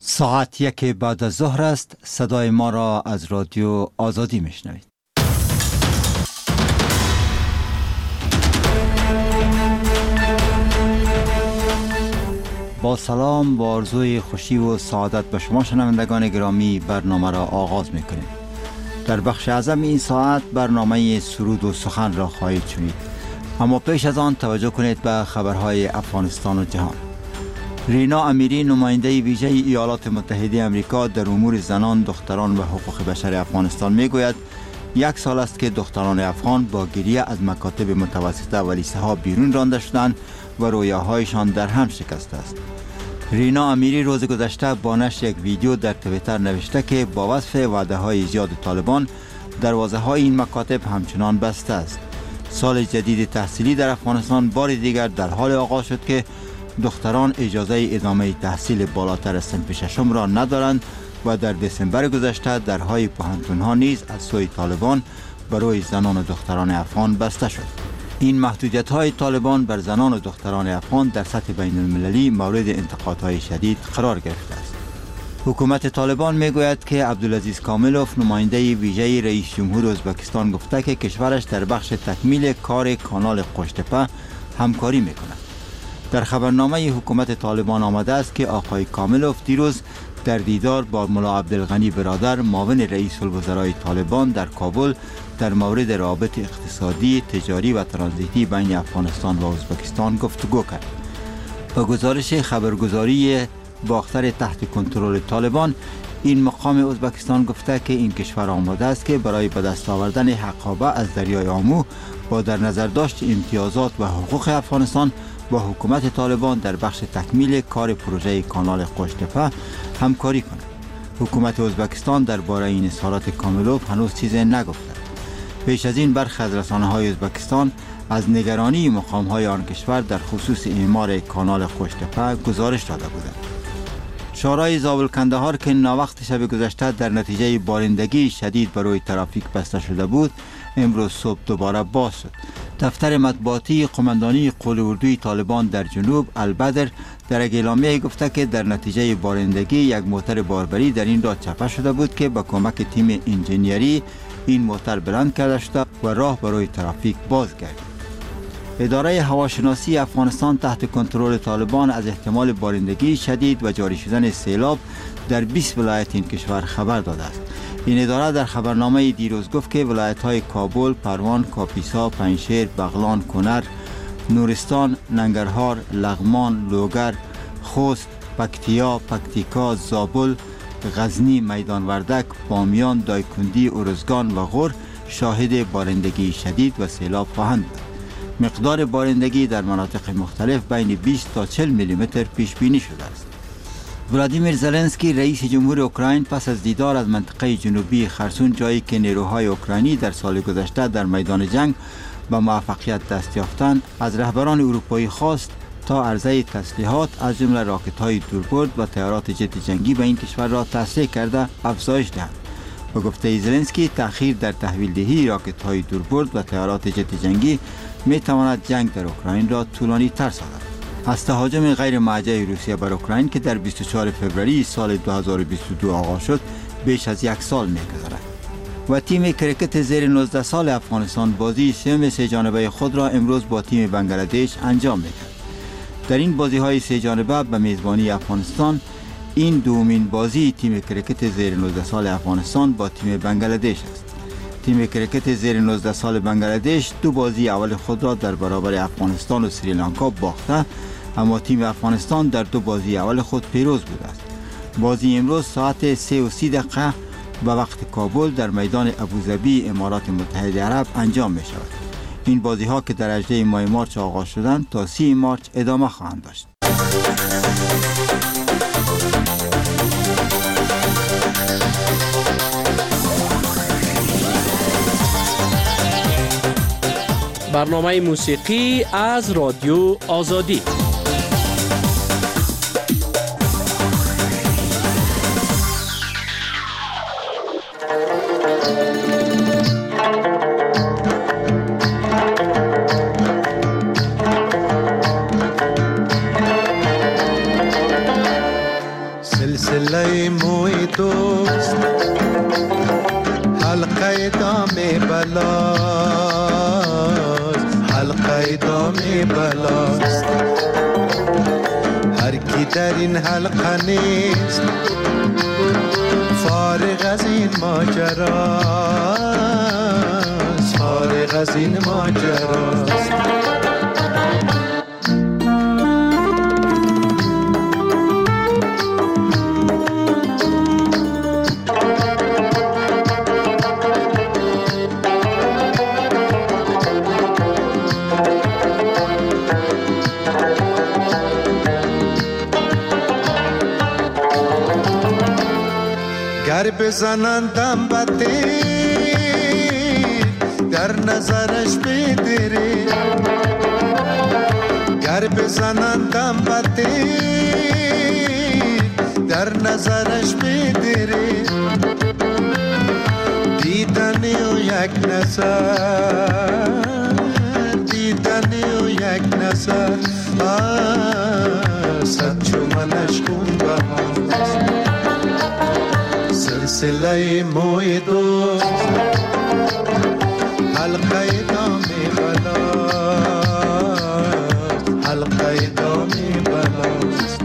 ساعت 1 بعد از ظهر است. صدای ما را از رادیو آزادی میشنوید. با سلام، با آرزوی خوشی و سعادت به شما شنوندگان گرامی برنامه را آغاز میکنیم. در بخش اعظم این ساعت برنامه سرود و سخن را خواهید شنید، اما پیش از آن توجه کنید به خبرهای افغانستان و جهان. رینا امیری، نماینده ویژه ایالات متحده آمریکا در امور زنان، دختران و حقوق بشر افغانستان میگوید 1 سال است که دختران افغان با گریه از مکاتب متوسطه و لیسه ها بیرون رانده شدند و رویاهایشان در هم شکسته است. رینا امیری روز گذشته با نشر یک ویدیو در توییتر نوشته که با وصف وعده های زیاد طالبان، دروازه های این مکاتب همچنان بسته است. سال جدید تحصیلی در افغانستان بار دیگر در حال آغاز شد که دختران اجازه ادامه تحصیل بالاتر از صنف ششم را ندارند و در دسامبر گذشته درهای پوهنتون‌ها نیز از سوی طالبان برای زنان و دختران افغان بسته شد. این محدودیت‌های طالبان بر زنان و دختران افغان در سطح بین المللی مورد انتقادهای شدید قرار گرفته است. حکومت طالبان میگوید که عبدالعزیز کاملوف، نماینده ویژه رئیس جمهور ازبکستان، گفته که کشورش در بخش تکمیل کار کانال قشتپه همکاری میکند. در خبرنامه حکومت طالبان آمده است که آقای کاملوف دیروز در دیدار با ملا عبدالغنی برادر، معاون رئیس الوزرای طالبان در کابل، در مورد روابط اقتصادی، تجاری و ترانزیتی بین افغانستان و ازبکستان گفتگو کرد. با گزارش خبرگزاری باختر تحت کنترل طالبان، این مقام ازبکستان گفته که این کشور آماده است که برای به دست آوردن حقابه از دریای آمو با در نظر داشت امتیازات و حقوق افغانستان با حکومت طالبان در بخش تکمیل کار پروژه کانال قشتپه همکاری کند. حکومت ازبکستان درباره این اظهارات کاملوف هنوز چیزی نگفته. پیش از این برخی از رسانه‌های ازبکستان از نگرانی مقام‌های آن کشور در خصوص اعمار کانال قشتپه گزارش داده بودند. شورای زابل کندهار که ناوقت شب گذشته در نتیجه بارندگی شدید برای ترافیک بسته شده بود، امروز صبح دوباره باز شد. دفتر مطبوعاتی قماندانی قول اردوی طالبان در جنوب البدر در یک اعلامیه گفته که در نتیجه بارندگی یک موتر باربری در این راه چپه شده بود که با کمک تیم انجینیری این موتر بلند کرده شده و راه برای ترافیک باز گردید. اداره هواشناسی افغانستان تحت کنترل طالبان از احتمال بارندگی شدید و جاری شدن سیلاب در 20 ولایت این کشور خبر داده است. این اداره در خبرنامه دیروز گفت که ولایت‌های کابل، پروان، کاپیسا، پنجشیر، بغلان، کنر، نورستان، ننگرهار، لغمان، لوگر، خوست، پکتیا، پکتیکا، زابل، غزنی، میدان وردک، بامیان، دایکندی، ارزگان و غور شاهد بارندگی شدید و سیلاب خواهند بود. مقدار بارندگی در مناطق مختلف بین 20 تا 40 میلیمتر پیش بینی شده است. ولادیمیر زلنسکی، رئیس جمهور اوکراین، پس از دیدار از منطقه جنوبی خرسون، جایی که نیروهای اوکراینی در سال گذشته در میدان جنگ به موفقیت دست یافتند، از رهبران اروپایی خواست تا عرضه تسلیحات از جمله راکت‌های دوربرد و طیارات جت جنگی به این کشور را تسریع کرده افزایش دهند. به گفته زلنسکی، تأخیر در تحویل دهی راکت‌های دوربرد و طیارات جت جنگی می‌تواند جنگ در اوکراین را طولانی‌تر سازد. از تهاجم غیر موجه روسیه بر اوکراین که در 24 فوریه سال 2022 آغاز شد، بیش از 1 سال می‌گذرد. و تیم کرکت زیر 19 سال افغانستان بازی سوم سه جانبه خود را امروز با تیم بنگلادش انجام می‌دهد. در این بازی‌های سه جانبه به میزبانی افغانستان، این دومین بازی تیم کرکت زیر 19 سال افغانستان با تیم بنگلادش است. تیم کرکت زیر 19 سال بنگلادش 2 بازی اول خود را در برابر افغانستان و سریلانکا باخته، اما تیم افغانستان در 2 بازی اول خود پیروز بوده است. بازی امروز ساعت 3:30 به وقت کابل در میدان ابوظبی امارات متحده عرب انجام می شود. این بازی ها که در 18 ماه مارس آغاز شدند تا 30 مارس ادامه خواهند داشت. برنامه موسیقی از رادیو آزادی. سلسله موی دوست حلقه دام بلاست، حلقه دام بلاست. هر کی در این حلقه نیست فارغ از این ماجراست، فارغ از این ماجراست. گر بزنندم بطیر در نظرش بدری، گر بزنندم بطیر در نظرش بدری. دیدنی و یک نظر، دیدنی و یک نظر، صد چومنش خون بهاست. سلسله موی دوست حلقه دام بلاست، حلقه دام بلاست.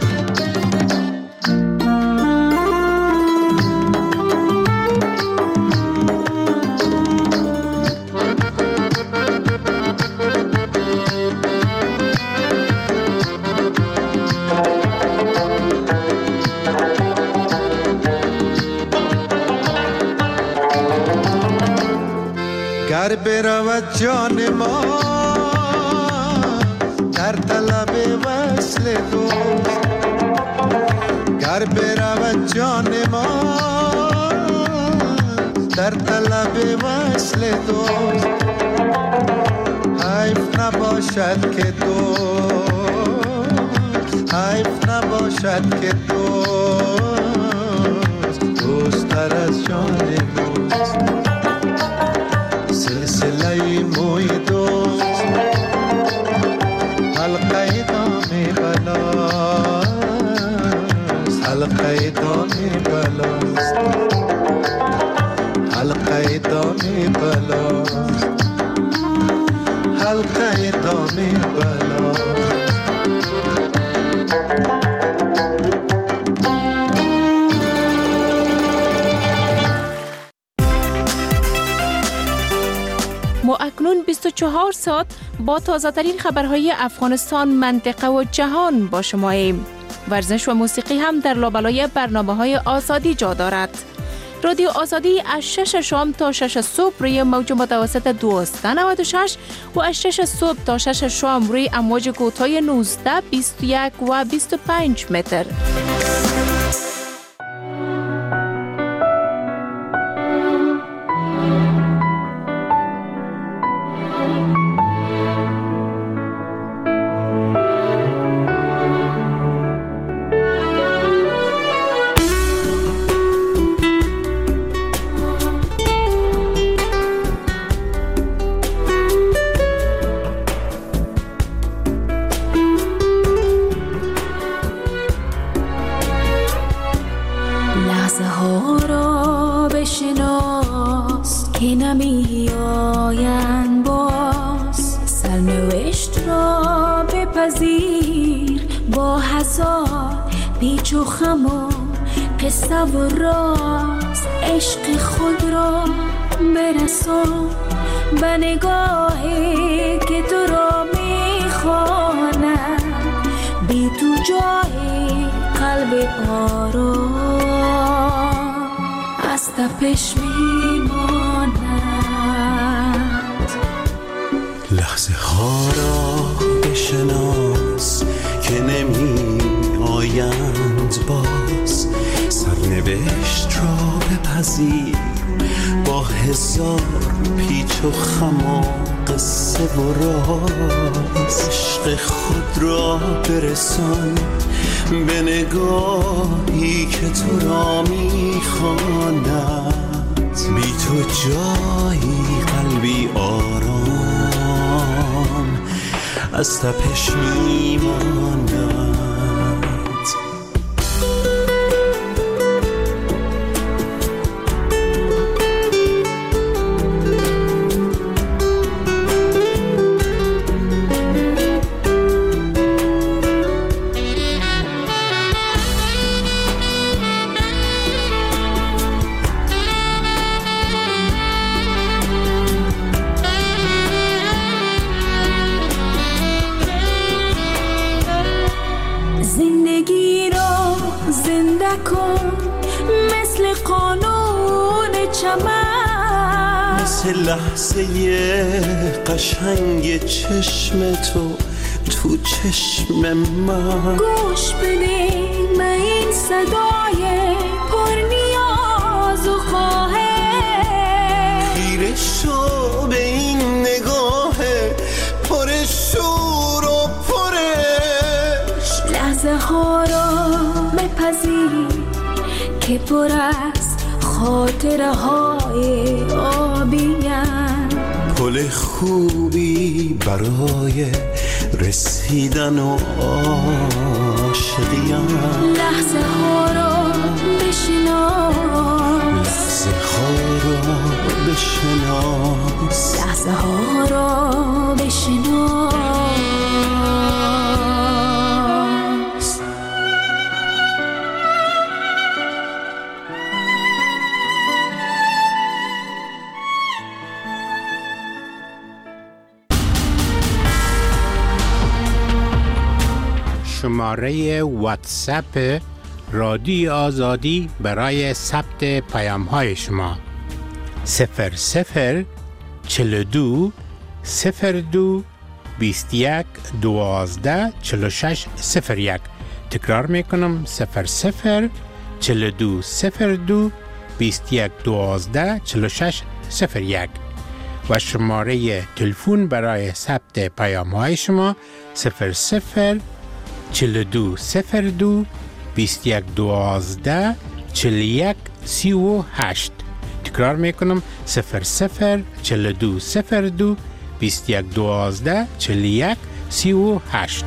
گر برود جان ما در طلب وصل دوست، گر برود جان ما در طلب وصل دوست. حیف نباشد که دوست، حیف نباشد که دوست دوست‌تر از جان دوست. سلسله موی دوست حلقه دام بلاست، حلقه دام بلاست، حلقه دام بلاست، حلقه دام بلاست. ما اکنون 24 ساعت با تازه ترین خبرهای افغانستان، منطقه و جهان با شماییم. ورزش و موسیقی هم در لابلای برنامه‌های آزادی جا دارد. رادیو آزادی از 6 شام تا 6 صبح روی موج متوسط 1296 و از 6 صبح تا 6 شام روی امواج کوتاه 19، 21 و 25 متر. قصه و راز عشق خود را برسان به نگاهی که تو را میخواند، بی تو جای قلب آرام از تپش میماند. لحظه ها را بشناس که نمی آیند باز، سرنوشت را بپذیر با هزار پیچ و خم و قصه و راز. عشق خود را برسان به نگاهی که تو را میخواند، بی تو جایی قلبی آرام از تپش میماند. زنده کن مثل قانون چمن، مثل لحظه قشنگ چشم تو چشم من. گوش بده من این صدای پر نیاز و خواهش، خیره شو به این نگاه پر شور و پرش. لحظه ها را بپذیر که پر از خاطره های آبیم، پل خوبی برای رسیدن و عاشقیم. لحظه ها را بشناس، لحظه ها را بشناس، لحظه ها را بشناس. شماره واتساپ رادیو آزادی برای ثبت پیام‌های شما 0042 02 21 12 46 01. تکرار میکنم 0042 02 21 12 46 01 و شماره تلفن برای ثبت پیام‌های شما 42 02 21 12 41 38. تکرار میکنم 42 02 21 12 41 38.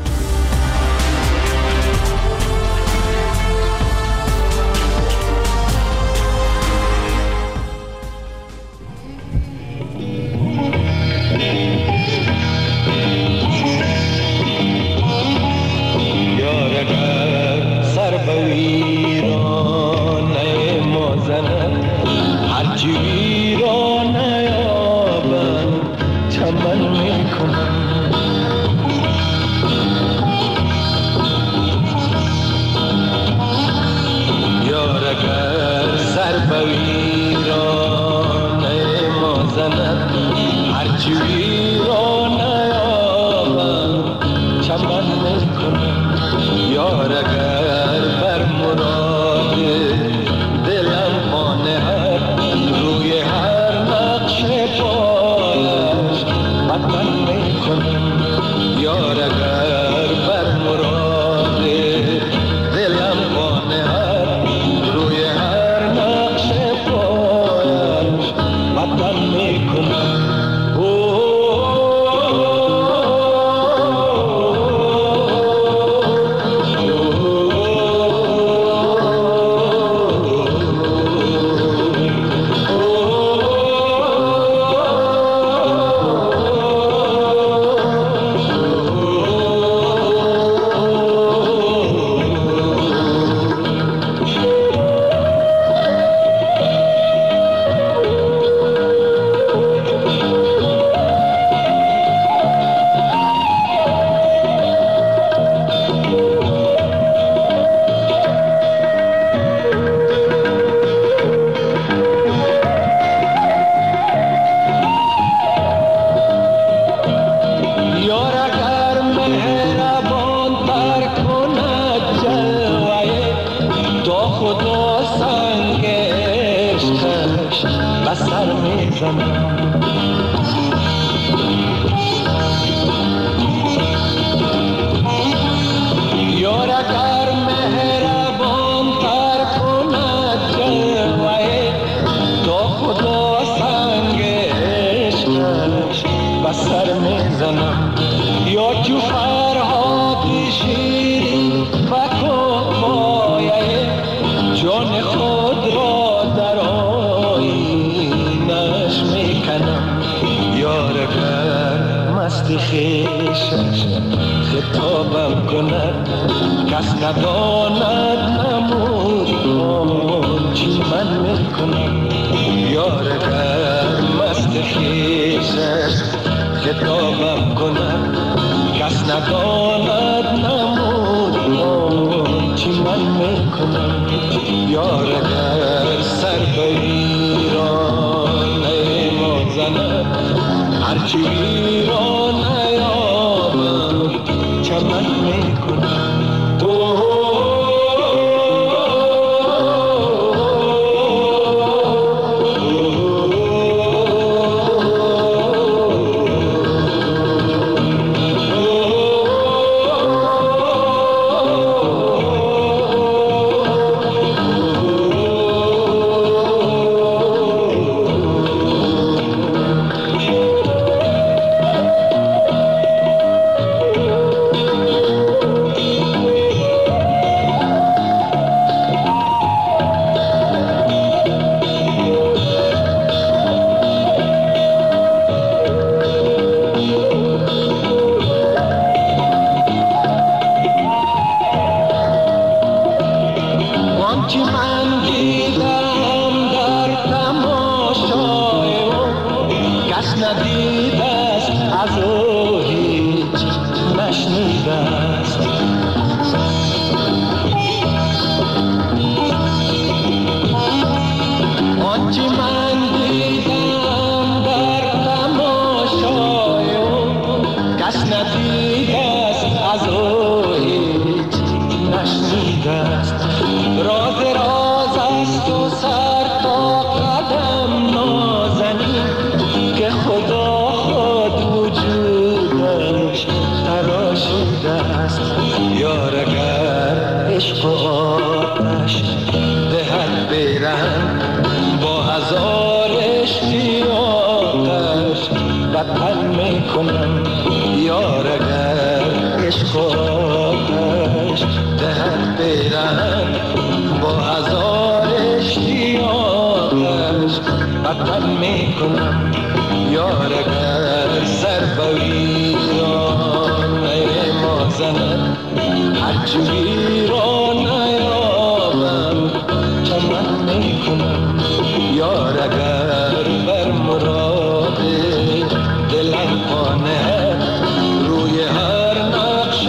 خطابم کند کس نداند نمود چی من میکنم یار گر مست خیشش خطابم کند کس نداند نمود چی من میکنم یار اگر سر به ویران ما زند هرچی ویران نیابم چمن میکنم. یار اگر عشق و آتش دهد بیرن با هزار اشتیاقش وطن میکنم. یار اگر عشق و آتش دهد بیرن با هزار اشتیاقش وطن میکنم. یار اگر سر به ویران ما زند هرچی ویران نیابم چمن میکنم. یار اگر بر مراد دلم خانه روی هر نقش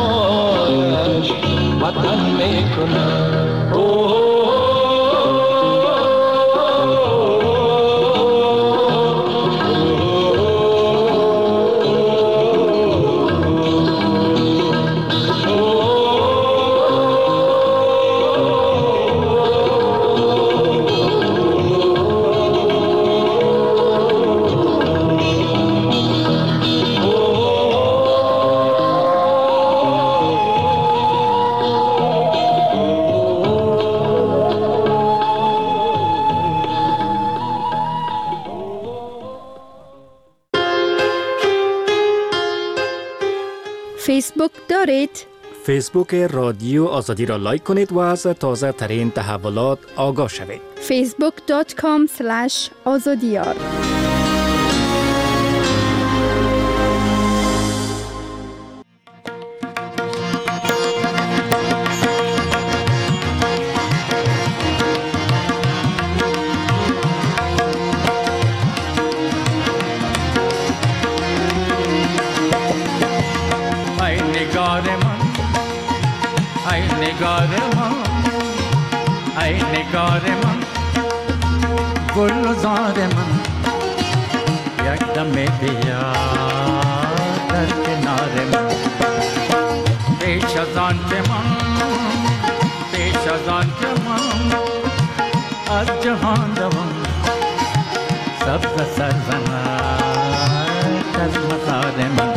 پایش وطن میکنم. فیسبوک دارید؟ فیسبوک رادیو آزادی را لایک کنید و از تازه ترین تحولات آگاه شوید. facebook.com/azadiyar ای نگار من گلزار من یک دم بیا در کنار من. پیش از آن که من از جهان دوان سبز سرزند از مزار من.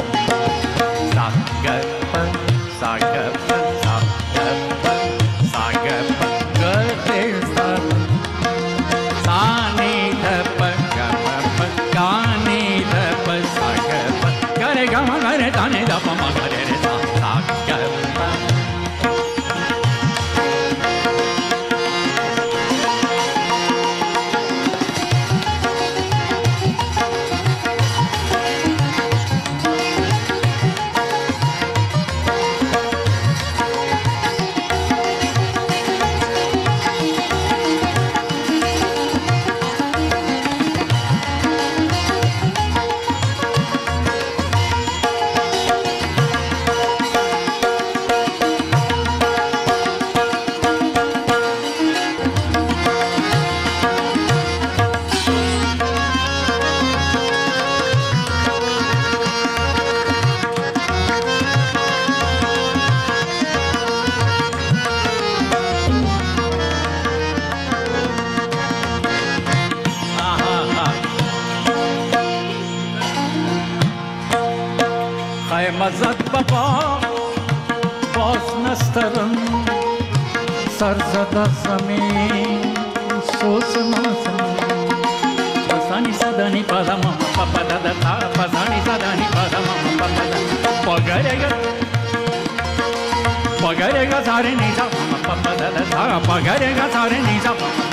مزد بابا باز نسترن سر زد زمین سوز نازم پسانی صدانی پدم پپا دادا پسانی صدانی پدم پپا دادا پگرگا ساره نیزا پپا دادا پگرگا ساره نیزا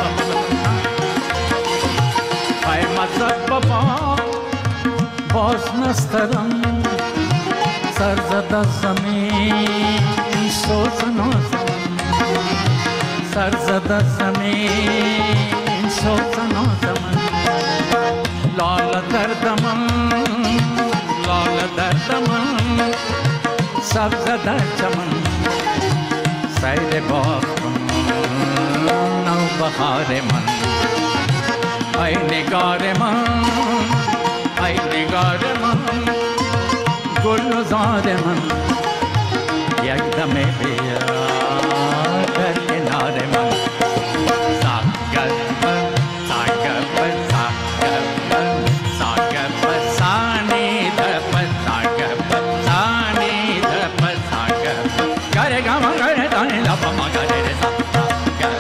ای مزد بابا باز نسترم سر زد زمین سوز نازم سر زد زمین سوز نازم لال دردم لال دردم سبز در چمن سیل باغ نو بهار من ای نگار من ای نگار من گلزار من یک دم بیا در کنار من ساگر من ساگر من ساگر من ساگر من سانی دپ ساگر من سانی دپ ساگر گره گام گره دانی لپ ما گره ساگر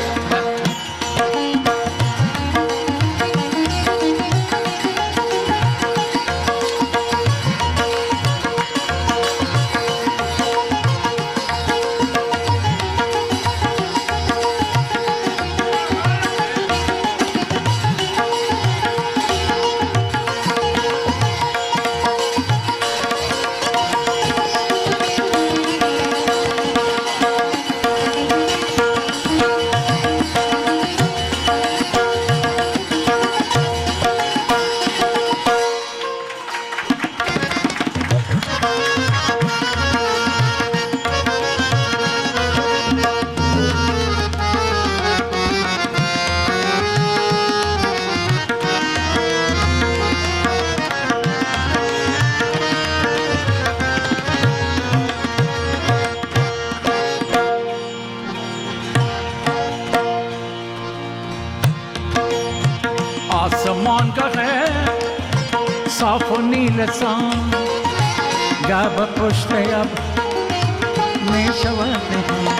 آسمان کا ہے صاف و نیل سان گاب پشت اب میں شوات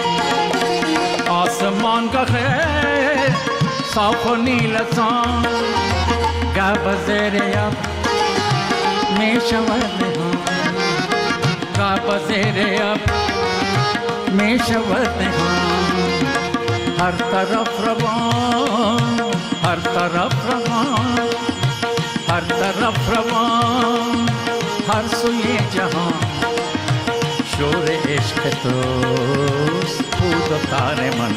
ہیں آسمان کا ہے صاف و نیل سان گاب زیر اب میں شوات ہیں گاب زیر اب میں شوات ہیں ہر طرف روان ہر طرف روان ہر طرف روان ہر سوئے جہاں شور عشق توست بود و تار من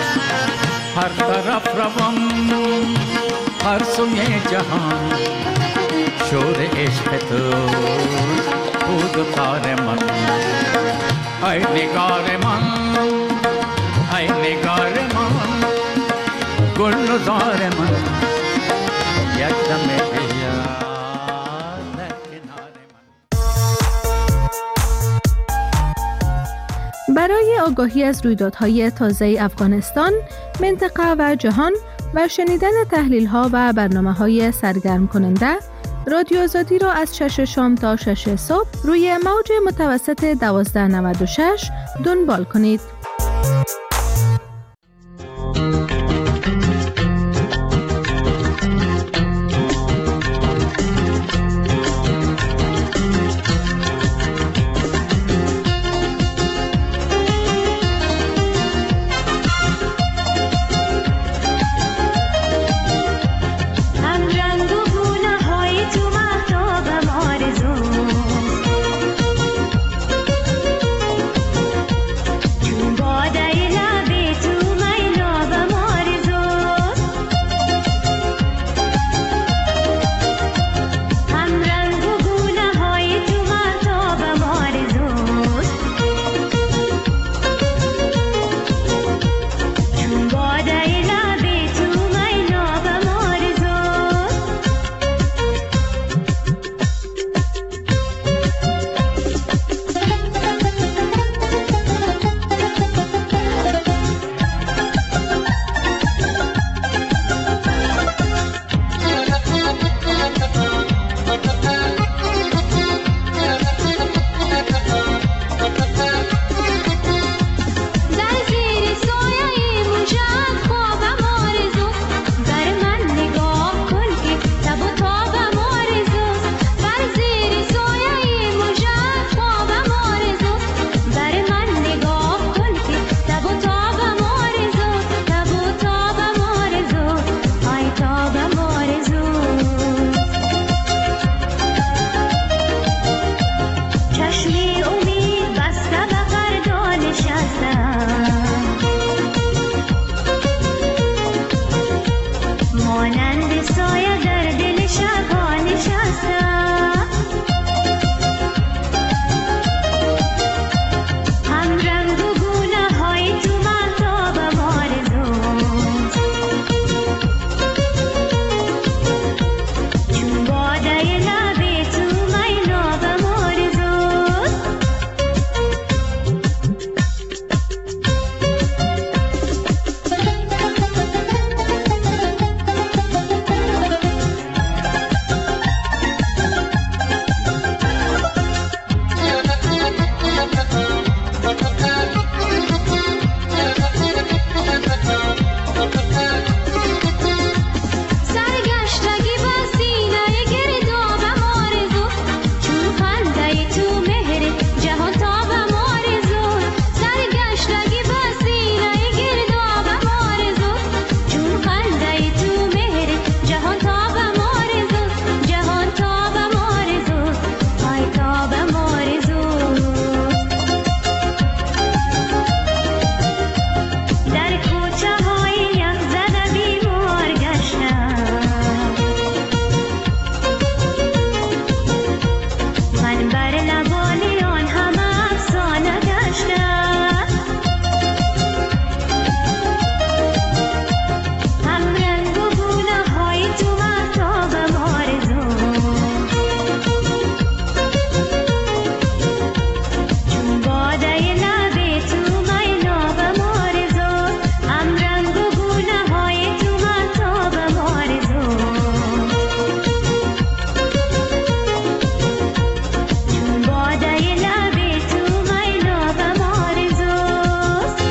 ہر طرف روان ہر سوئے جہاں شور عشق توست بود و تار من اے نگار من اے نگار من گلزار من یک دم بیا در کنار من. برای آگاهی از رویدادهای تازه افغانستان، منطقه و جهان و شنیدن تحلیل‌ها و برنامه‌های سرگرم کننده، رادیو آزادی را از 6 شام تا 6 صبح روی موج متوسط 1296 دنبال کنید. مانند سایه در دل شبها نشستم، هم رنگ و گونه های تو مهتابم آرزوست، چون باده لب تو مینابم آرزوست. سرگشتگی با سینه گردابم آرزوست، چون خنده تو مهر جهان تابم آرزوست. سرگشتگی با سینه گردابم آرزوست، چون خنده تو مهر جهان تابم آرزوست. جهان تابم آرزوست، های تابم آرزوست. در کوچه های یخ زده بیمار گشتم، من بر لبان آن همه افسانه گشتم، هم رنگ و گونه های تو مهتابم آرزوست، چون باده لب تو مینابم آرزوست. هم رنگ و گونه های تو مهتابم آرزوست، چون باده لب تو مینابم آرزوست.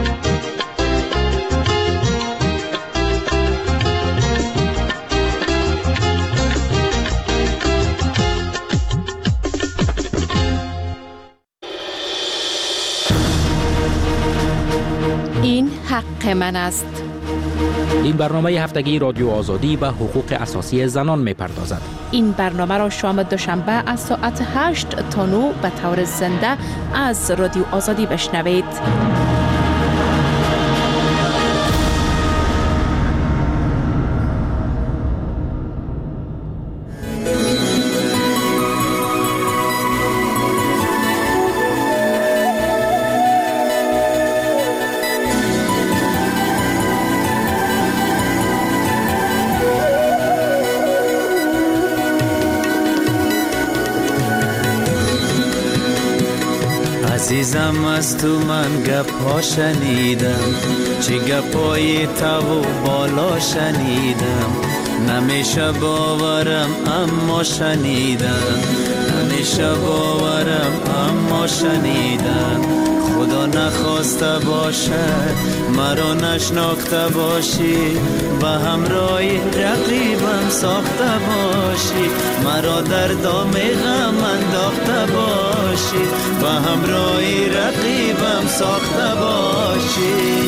این حق من است. این برنامه هفتگی رادیو آزادی به حقوق اساسی زنان می‌پردازد. این برنامه را شام دوشنبه از ساعت 8 تا 9 به طور زنده از رادیو آزادی بشنوید. عزیزم از تو من گپا شنیدم، چه گپای تو و بالا شنیدم، نمیشه باورم اما شنیدم، نمیشه باورم اما شنیدم. خدا نخواسته باشد مرا نشناخته باشی، به همراهی رقیبم ساخته باشی، مرا در دام غم انداخته باشی، به همراهی رقیبم ساخته باشی.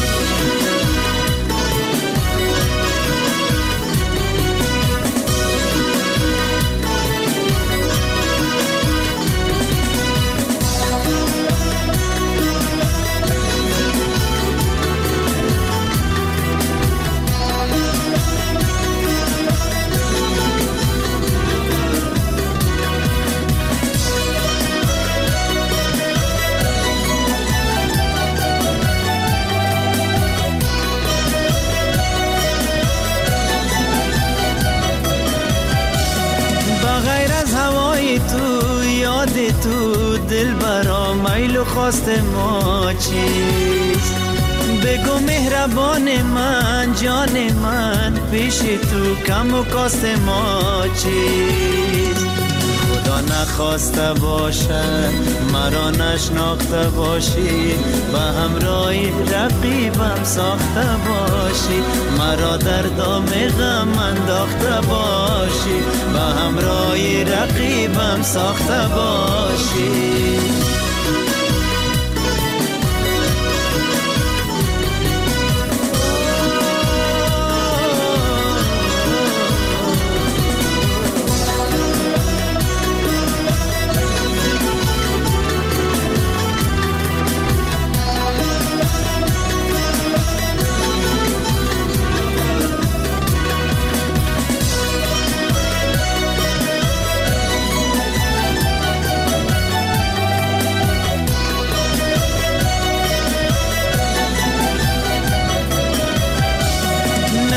تو دل برا میل و خواست ما چیست؟ بگو مهربان من جان من، پیش تو کم و کاست ما چیست؟ خدا نخواسته باشد مرا نشناخته باشی، به همراهی رقیبم ساخته باشی، مرا در دام غم انداخته باشی، به همراهی رقیبم ساخته باشی.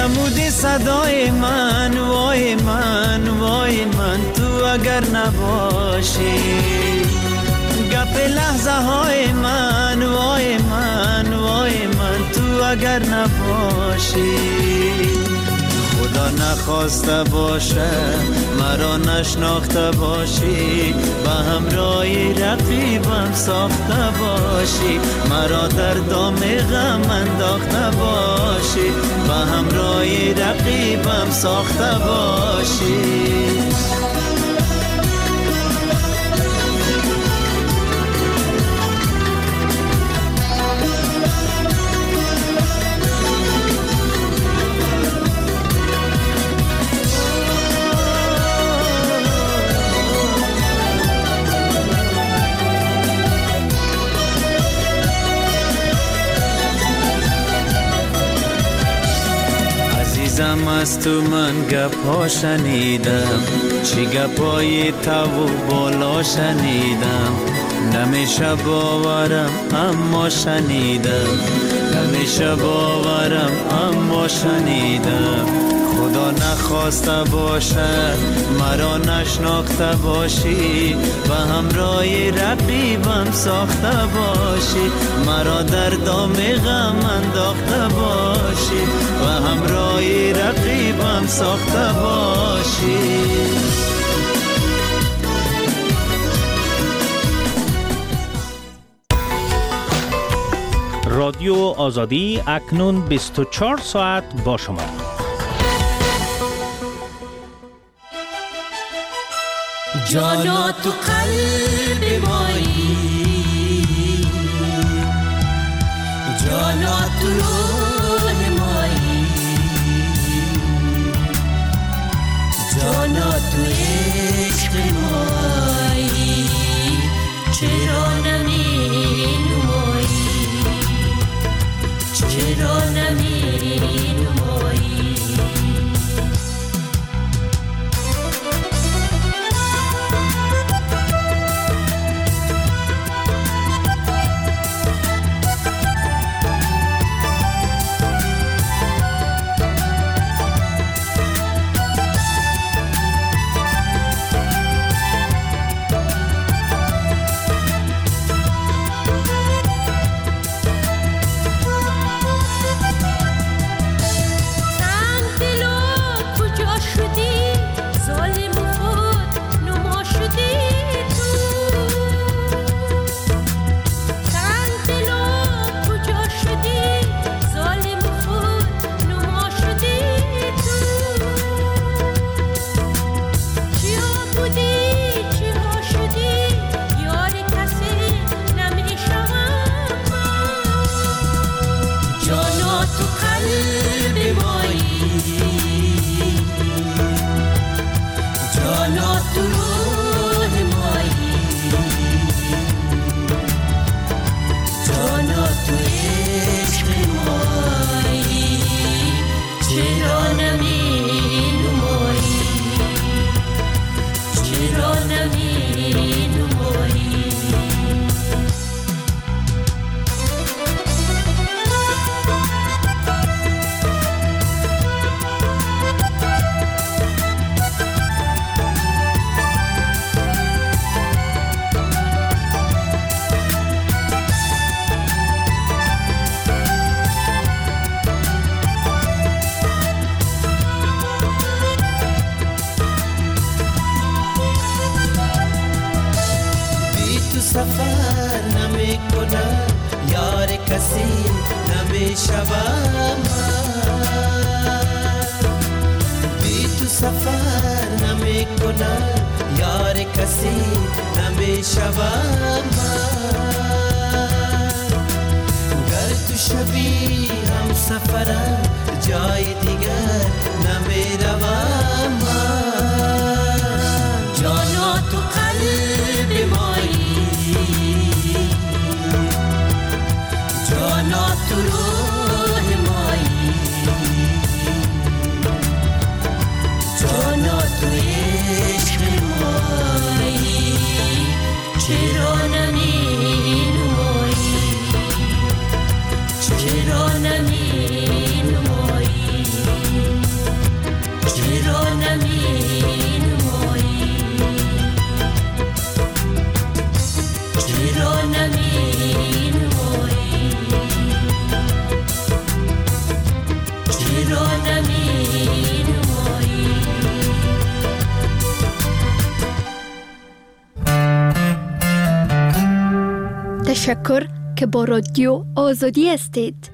نمودی صدای من، وای من وای من تو اگر نباشی، گپ لحظه های من، وای من وای من تو اگر نباشی. خدا نخواسته باشه مرا نشناخته باشی، به همراهی رقیبم ساخته باشی، مرا در دام غم انداخته باشی، به همراهی رقیبم ساخته باشی. عزیزم از تو من گپا شنیدم، چی گپای تو بالا شنیدم، نمیشه باورم اما شنیدم، نمیشه باورم اما شنیدم. خدا نخواسته باشه مرا نشناخته باشی، به همراهی رقیبم ساخته باشی، مرا در دام غم انداخته باشی، به همراهی رقیبم ساخته باشی. رادیو آزادی اکنون 24 ساعت با شما. جانا تو قلب مایی، جانا تو روح مایی، جانا تو عشق مایی، چرا نمی نمایی، چرا نمی نمایی. سفر نمی کنم یار کسی نمی شوم، بی تو سفر نمی کنم یار کسی نمی شوم. گر تو شبی هم سفرم جای دیگر نمی روم، جانا تو قلب مایی، جانا تو روح مایی، جانا تو عشق مایی، چرا نمی نمایی، چرا نمی نمایی. چرا نمی نمایی. تشکر که با رادیو آزادی هستید.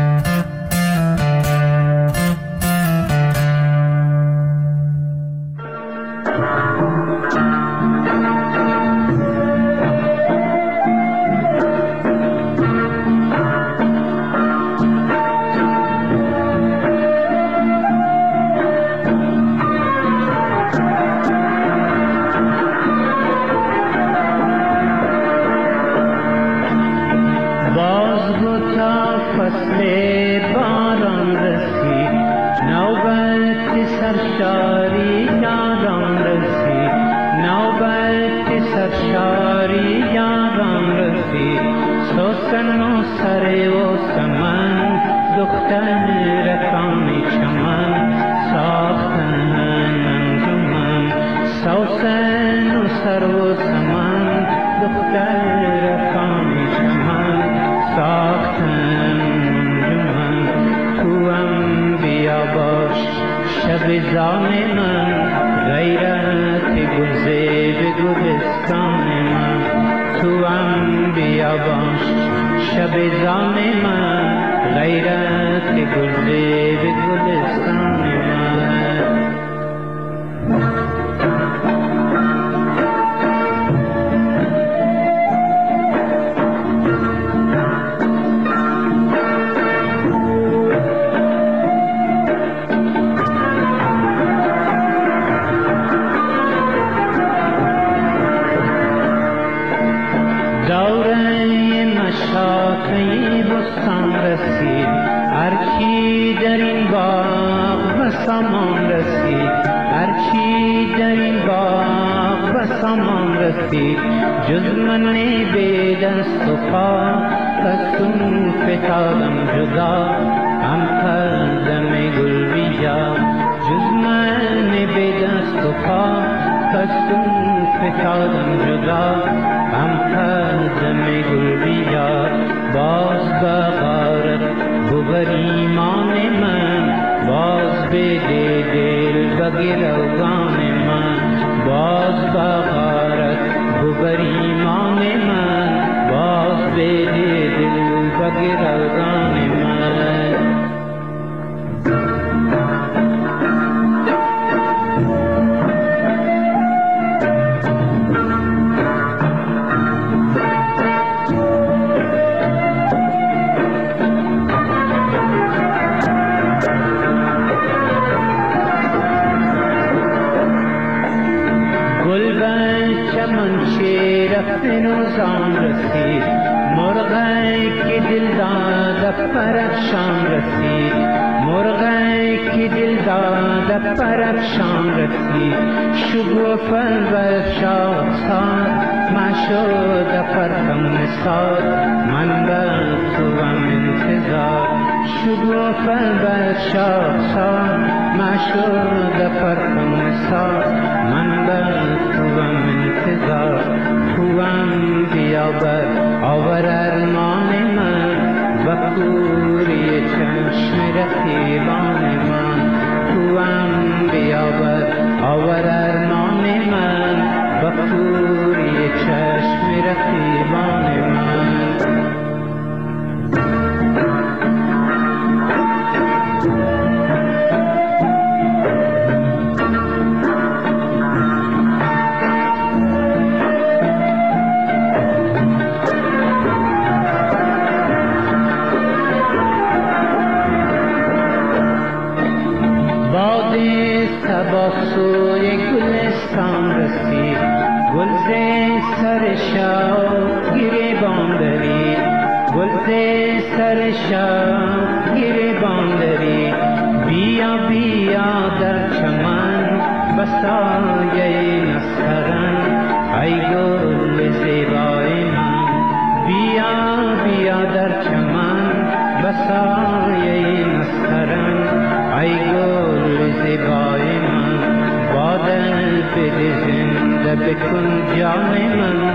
بکن جان من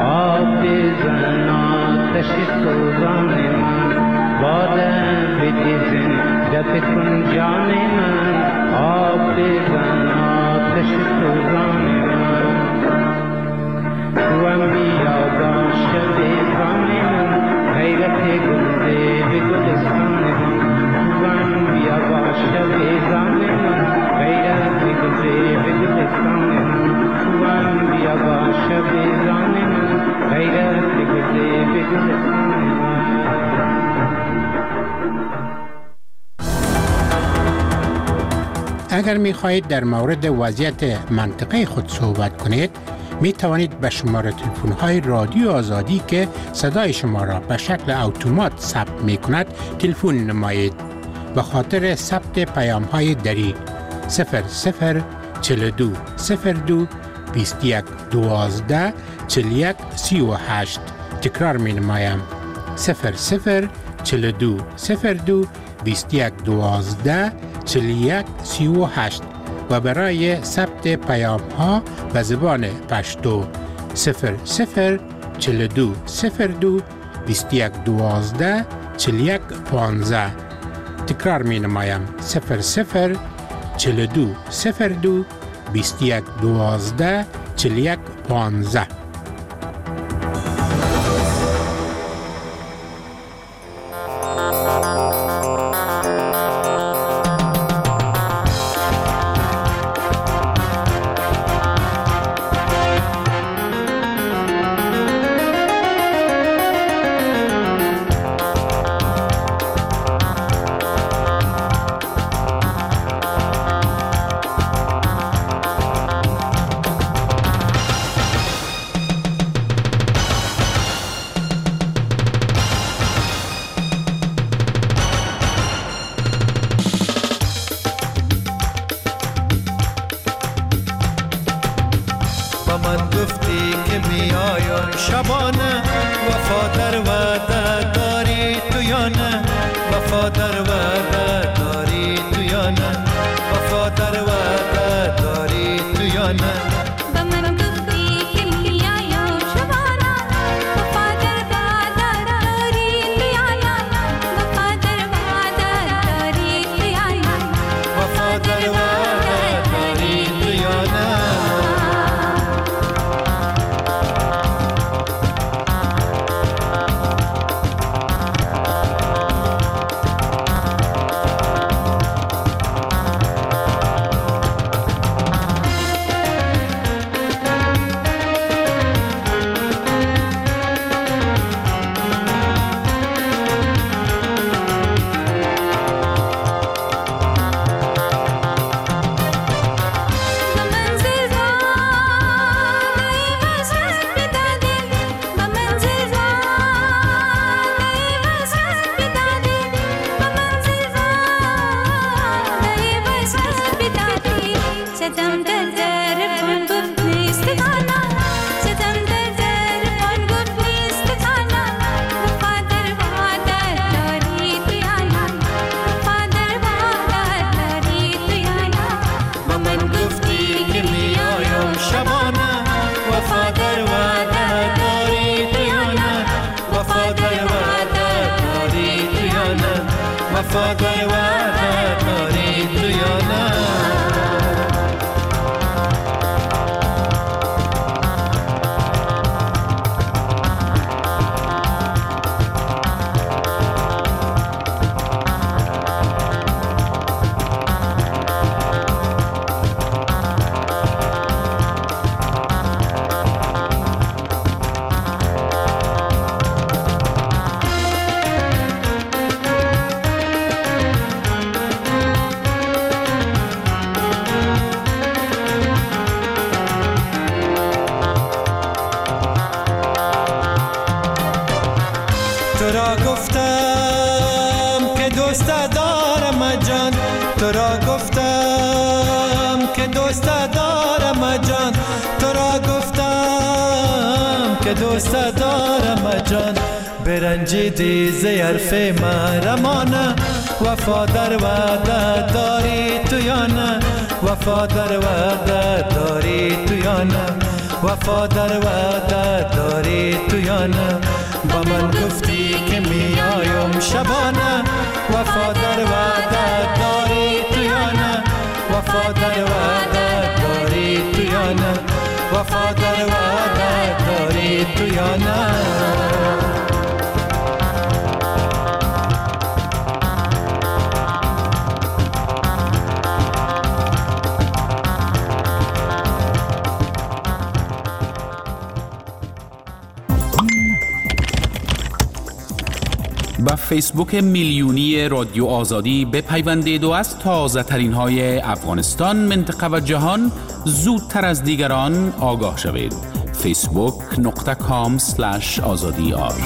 آب بزن آتش سوزان من بادم بریزن دفع کن جان من آب بزن آتش سوزان من توام بیا باش بیزان من غیرت گلزه به گلستان من توام بیا باش بیزان من غیرت گلزه به گلستان من توام بیا باش بیزان من غیرت گلزه به گلستان من. اگر می خواهید در مورد وضعیت منطقه خود صحبت کنید می توانید به شماره تلفن های رادیو آزادی که صدای شما را به شکل اتومات ثبت می کند تلفن نمایید. به خاطر ثبت پیام های دری 0042 02 21 12 41 38 تکرار می نمایم 0042 02 21 12 41 38 و برای ثبت پیام ها به زبان پشتو 0042 02 21 12 41 15 تکرار می نمایم 0042 02 21 12 41 15. دوست دارم جان برنجیدی ز حرف محرمانه وفا در وعده داری تو یا نه وفا در وعده داری تو یا نه وفا در وعدت داری تو یا نه؟ با من گفتی که میایم شبانه، وفا در وعدت داری تو یا نه؟ وفا در وعدت داری تو یا نه؟ وفا در وعدت داری تو یا نه؟ با فیسبوک میلیونی رادیو آزادی بپیوندید و از تازه ترین های افغانستان، منطقه و جهان زودتر از دیگران آگاه شوید. facebook.com/azadiar.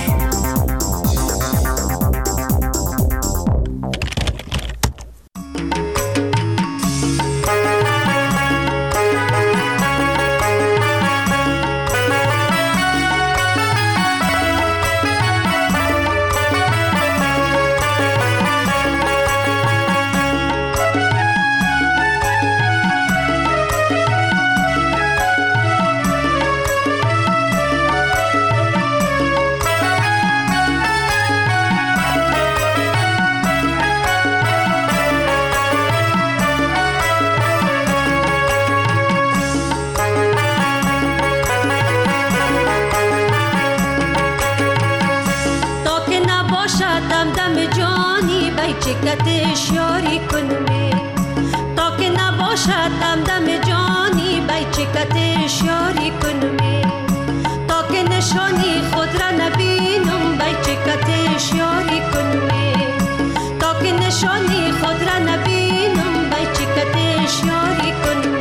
چکتش یاری کنمی تا که نباشد دم جانی بی چکتش یاری کنمی تا که نشانی خود را نبینم بی چکتش یاری کنمی تا که نشانی خود را نبینم بی چکتش یاری کنمی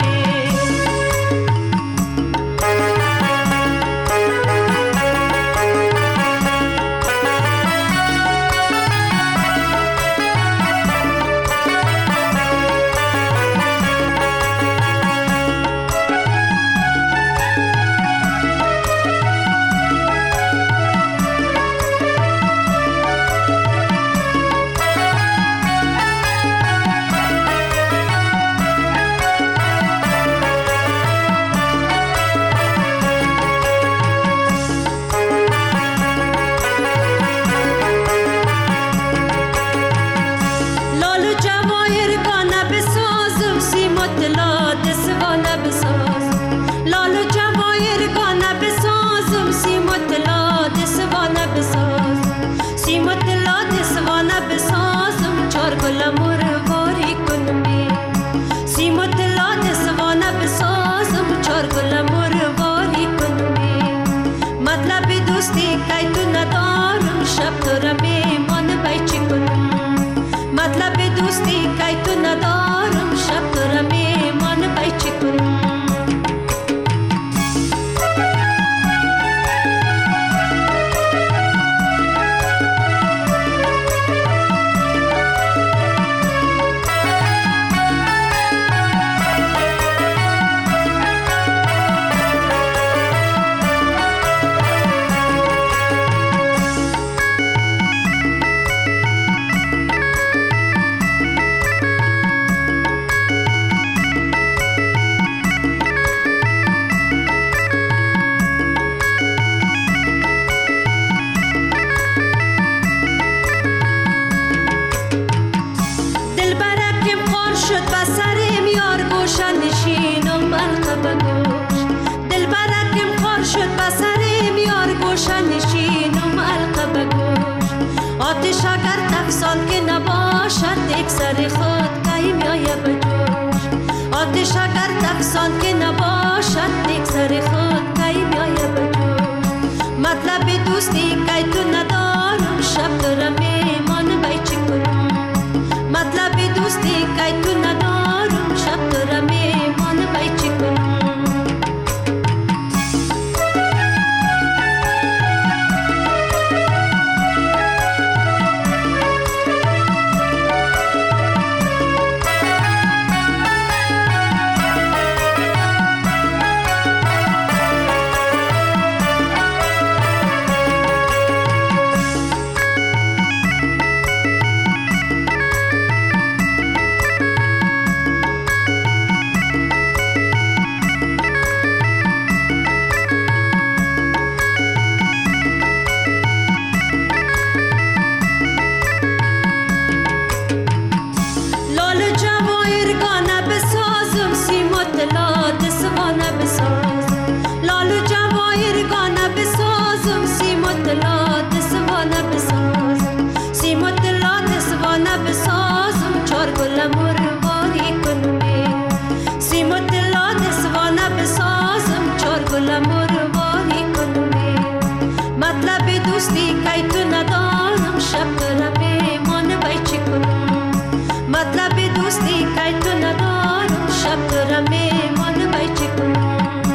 مرواری کنمه سیمت لادس وانه بسازم چار گل مرواری کنمه مطلب دوستی که تو ندارم شب دارم پیمان بای چی کنم مطلب دوستی که تو ندارم شب دارم پیمان بای چی کنم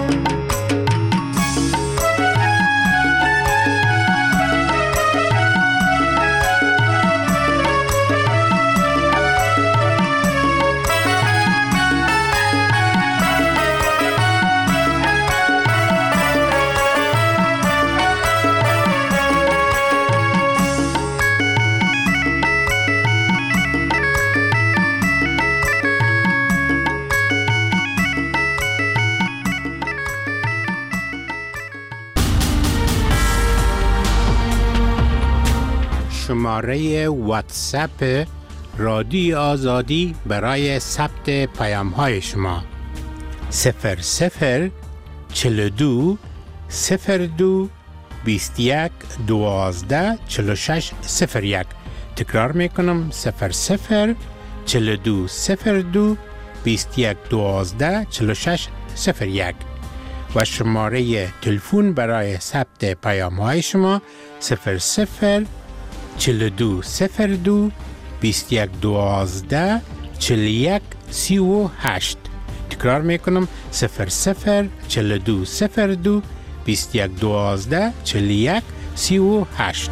شماره واتساپ رادیو آزادی برای ثبت پیام های شما 00 42 02 21 12 46 01. تکرار میکنم 00 42 02 21 12 46 01 و شماره تلفن برای ثبت پیام های شما 00 42 02 21 12 41 38. تکرار میکنم 00 42 02 21 12 41 38.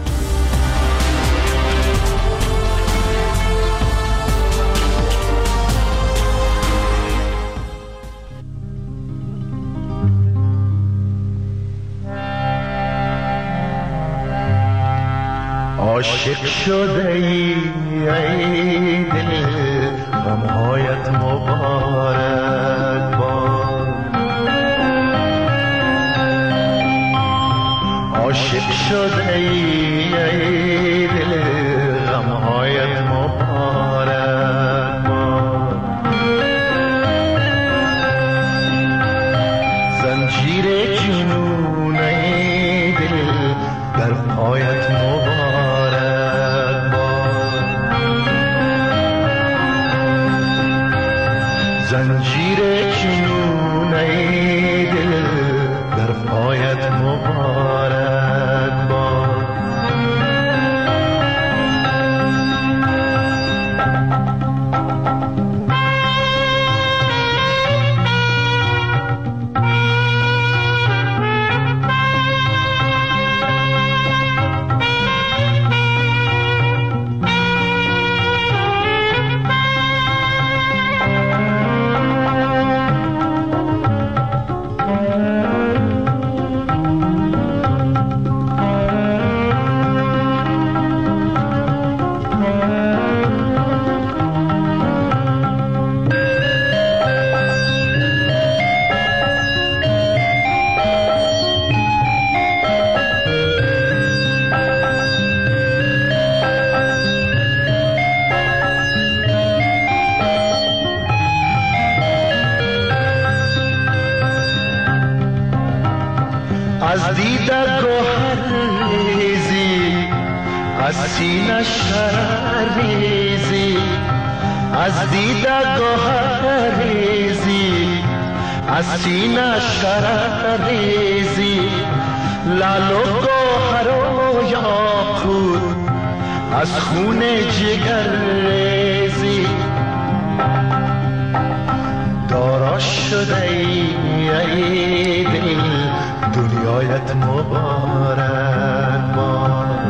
عاشق شده ای دل غمهایت مبارک باد عاشق شده ای دل غمهایت مبارک باد زنجیر جنون ای دل در پایت مبارک زنجیر جنون ای دل در پایت مبارک باد از دیده گوهر ریزی از سینه شرر ریزی از دیده گوهر ریزی از سینه شرر ریزی لال و گوهر و یاقوت از خون جگر ریزی دارا شده ای دل دنیایت مبارک باد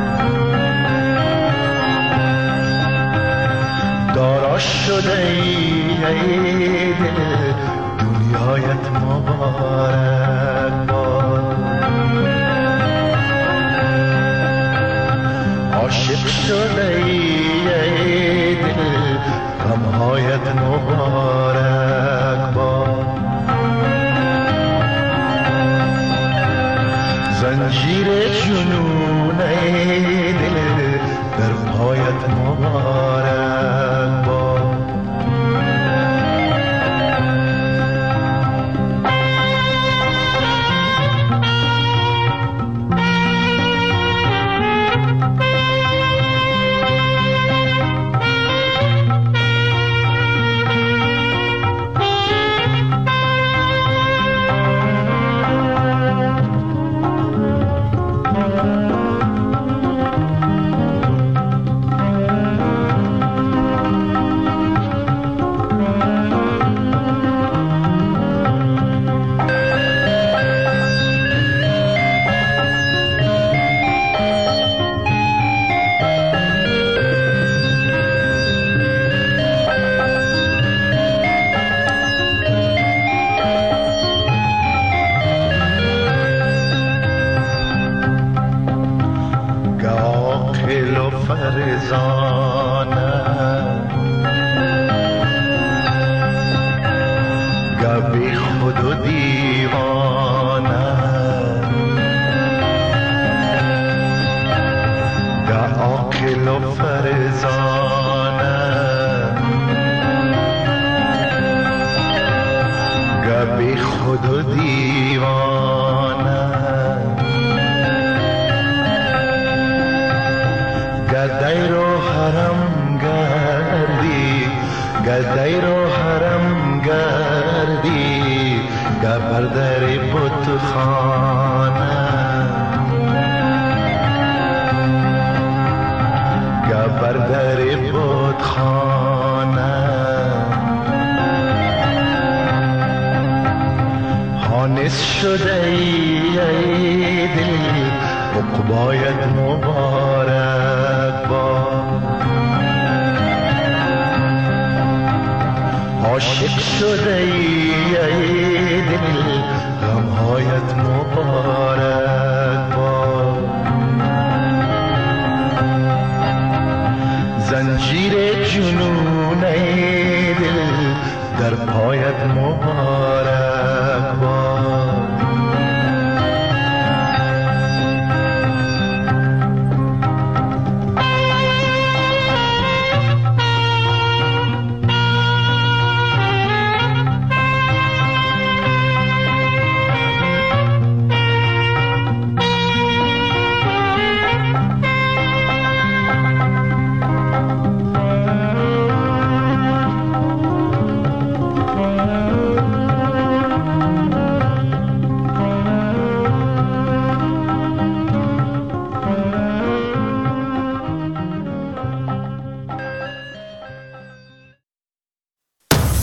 دارا شده ای دل دنیایت مبارک باد عاشق شده ای دل غمهایت مبارک باد زنجیر جنون ای دل در پایت مبارک باد بی خود و دیوانه گه عاقل و فرزانه گه بی خود و دیوانه گه دیر و حرم گردی گه دیر و حرم گردی گه بر در بتخانه گه بر در بتخانه حانس شده ای دل عقبایت مبارک باد عاشق شده ای دل غمهایت مبارک باد زنجیر جنون ای دل در پایت مبارک